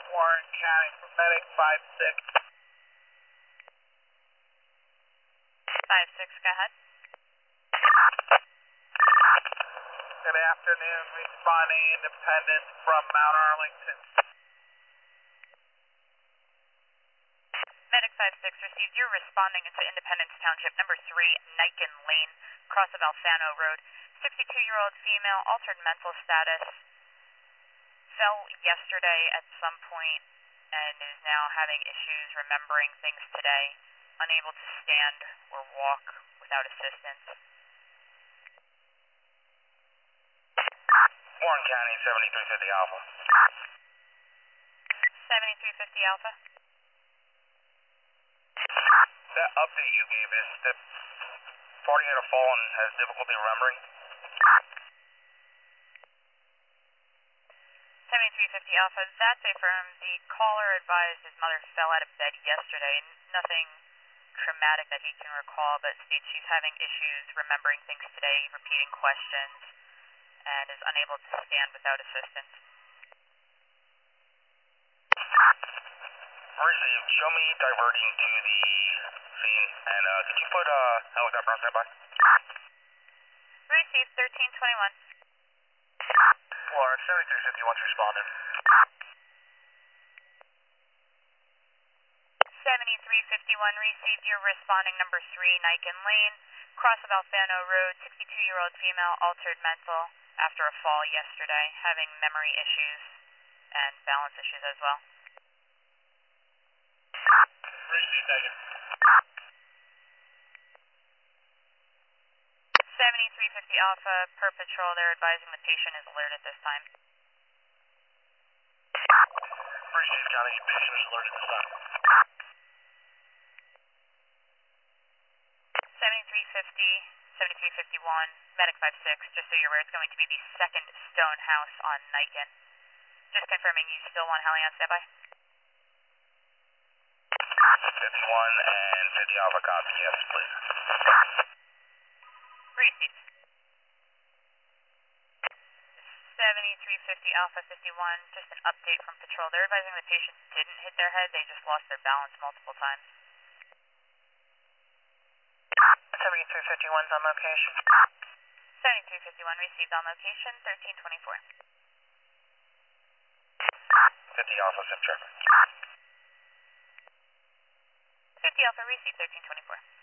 Warren County, Medic 5-6. 5-6, go ahead. Good afternoon, responding Independence from Mount Arlington. Medic 5-6 received. You're responding into Independence Township, number 3, Niken Lane, cross of Alfano Road. 62-year-old female, altered mental status, fell yesterday at some point and is now having issues remembering things today, unable to stand or walk without assistance. Warren County, 7350 Alpha. 7350 Alpha. That update you gave is the party had a fall and has difficulty remembering? 7350 Alpha, that's affirmed. The caller advised his mother fell out of bed yesterday. Nothing traumatic that he can recall, but states she's having issues remembering things today, repeating questions, and is unable to stand without assistance. Received. Show me diverting to the scene, and could you put helicopter on standby? Received, 1321. Warren, 7350 once responded. 7351 received. You're responding number 3, Niken Lane, cross of Alfano Road. 62-year-old female, altered mental after a fall yesterday, having memory issues and balance issues as well. Received, Niken. 7350 Alpha, per patrol, they're advising the patient is alert at this time. Received, County, patient is alert at this time. 7350, 7351, Medic 5-6, just so you're aware, it's going to be the second stone house on Niken. Just confirming you still want heli on standby? 51 and 50 Alpha, copy, yes, please. Received. 7350 Alpha 51, just an update from patrol. They're advising the patient didn't hit their head, they just lost their balance multiple times. 7351's on location. 7351 received on location, 1324. 50 Alpha, sim traffic. 50 Alpha received, 1324.